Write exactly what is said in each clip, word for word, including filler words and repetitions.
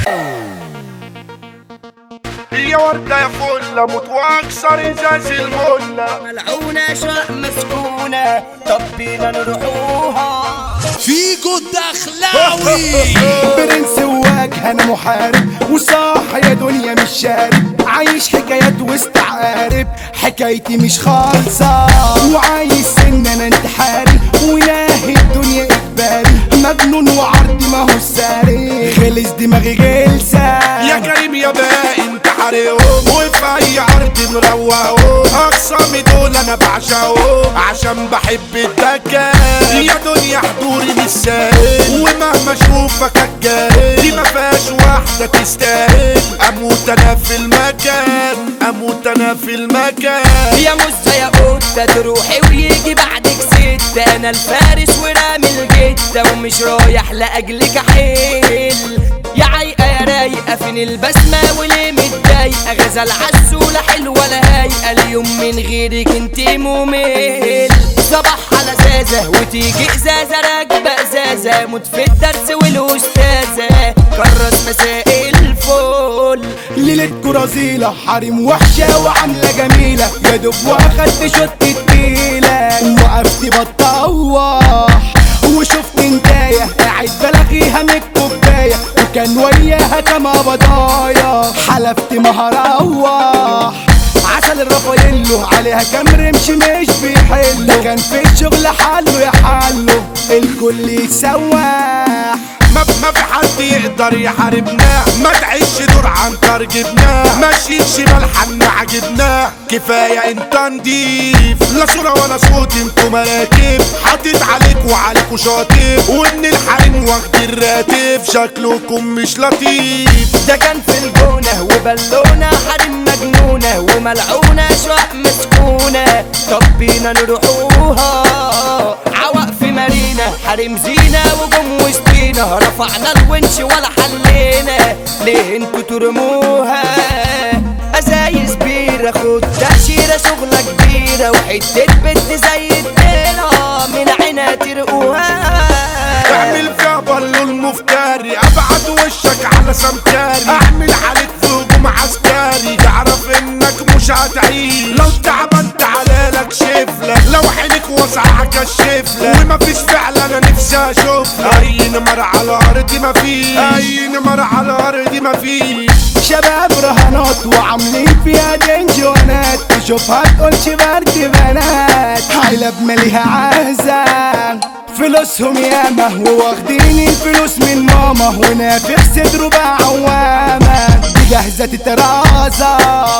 يا وردة يا فلة موت واكسر ازاز الملة، ملعونة شقق مسكونة، طب بينا نروحوها. فيجو الدخلاوي برنس وواجه انا محارب وصاح يا دنيا مش شارب، عايش حكايات واستعارب، حكايتي مش خالصة وعايز سن انا انتحاري وناهي الدنيا اجباري، مجنون وعرضي ما هو ساري، خلص دماغي غلسة يا كريم يا باقي انت حريقهم، وفي اي عرض مروقهم، اقسامي دول انا بعشقهم عشان بحب الدكان، يا دنيا حضوري مش ساهل ومهما اشوفك هتجاهل، دي ما فيهاش واحدة تستاهل، اموت انا في المكان، اموت انا في المكان. يا موزة يا قطة تروحي ويجي بعدك ستة، انا الفارس ورامي الجدة ومش رايح لاجلك احيل، يا عايقة يا رايقة فين البسمة وليه متضايقة، غزل عالسولة حلوة لا هايقة، اليوم من غيرك انتي ممل، صباح على زازة وتيجي ازازة راكبة ازازة، موت في الدرس والاستاذة كرس مساء الفل، ليلتكو رزيلة حريم وحشة وعاملة جميلة، يا دوب واخدت شوت التقيلة وقفت بتطوح وشفت انتاية قاعد بلغيها من الكوباية، وكان وياها كما بضايا حلفت ما هروح، عسل الرافاييلو عليها كام رمش مش بيحلو، ده كان في الشغل حله يا حله الكل يتسوح، ما ما في حد يقدر يحاربنا، ما تعيش دور عنتر جبناه، ماشيين شمال حنا عجبناه، كفايه انت نضيف، لا صوره ولا صوت انتو مراكب، حاطط عليك وعليكوا شاطب، وان الحريم واخد الراتب، شكلكم مش لطيف، ده كان في الجونة وبالونة حريم مجنونة وملعونة شقق مسكونة، طب بينا نروحوها، عوق في مارينا حريم زينة وجم وسطينا، رفعنا الونش ولا حلينا، ليه انتوا ترموها، ازايز بيرة خد تأشيرة شغلة كبيرة، وحتة بنت زي الديرة من عينها ترقوها، اعمل فيها بالو المفتري، ابعد وشك على سمكاري، اعمل عليك في هجوم عسكري، تعرف انك مش هتعيش، لو تعبان تعالى لك شفلك، لو عينك واسعة هكشفلك، ومفيش فعل انا نفسي اشوفلك، اي نمر على ارضي مفيش، اي نمر على ارضي مفيش، شباب رهانات وعاملين فيها دنجونات، تشوفها تقولش برد بنات، علب ماليها عازة فلوسهم ياما وواخدين الفلوس من ماما، ونافخ صدره بقى عوامة، دي جاهزة تترازة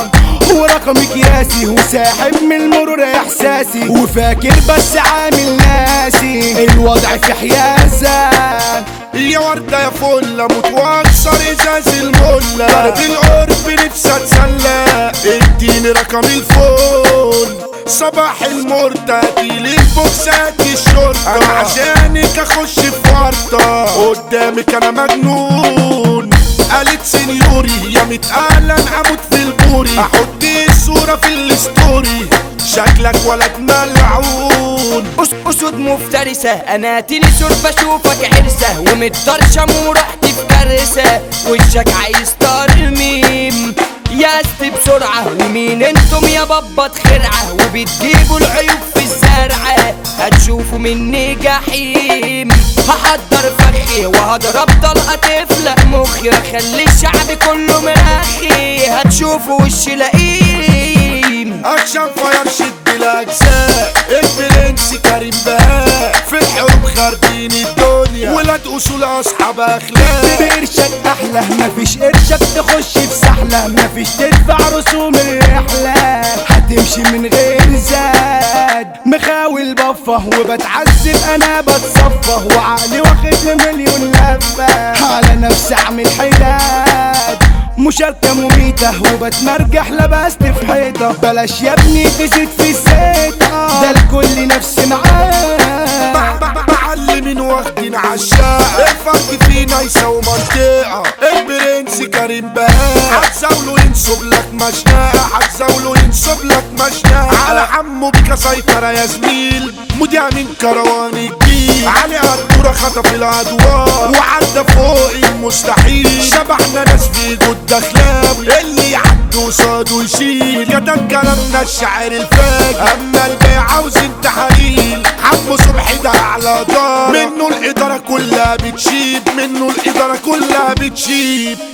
ورقم قياسي، وساحب من المرور احساسي، وفاكر بس عامل ناسي، الوضع في حيازة، يا وردة يا فلة موت واكسر ازاز الملة، ضرب القرب نفسي اتسلى، اديني رقم الفون، صباح المرتدي للبوكسات الشرطة، انا عشانك اخش في ورطة، قدامك انا مجنون، قالت سنيوري يا متقلن اموت في البوري، احط الصورة في الستوري، شكلك ولد ملعون، اسود مفترسة انا تنسور بشوفك عرسة، ومتطرشم ورحت في كارثة، وشك عايز ترميم يا است بسرعة، ومين انتم يا بابا خرعة، وبتجيبوا العيوب في الزرعة، هتشوفوا مني جحيم، هحضر فخي وهضرب طلقة تفلق مخي، واخلي الشعب كله مرخي، هتشوفوا وش لئيم، اكشن فاير شد الاجزاء، البرنس كريم بهاء، في الحروب خاربين الدنيا، ولاد اصول اصحاب اخلاق، بقرشك احلى مفيش قرشك تخش في سحلة، مفيش تدفع رسوم الرحلة، هتمشي من غير زاد، مخاول بفه وبتعذب انا بتصفه، وعقلي واخد مليون لفة، على نفسي اعمل حداد، مشاركة مميتة وبتمرجح لبست في حيطة، بلاش يا ابني تزيد في الزيطة، ده الكل نفس معاه، معلمين واخدين عالشاقة، الفرق فينا يساوي منطقة، البرنس كريم بهاء، هتزاوله ينصب لك مشناقة، هتزاوله ينصب لك مشناقة، على عمو بيكا سيطرة يا زميل، مذيع من كروان الجيل، علي قدورة خطف الادوار، وعدى فوق المستحيل، شبح احنا ناس في جود دخلاوي اللي يعدي قصاده يشيل كتب كلامنا الشاعر الفاجر اما البيع عاوز التحاليل عمو صبحي ده اعلى دار منه الاداره كلها بتشيب منه الاداره كلها بتشيب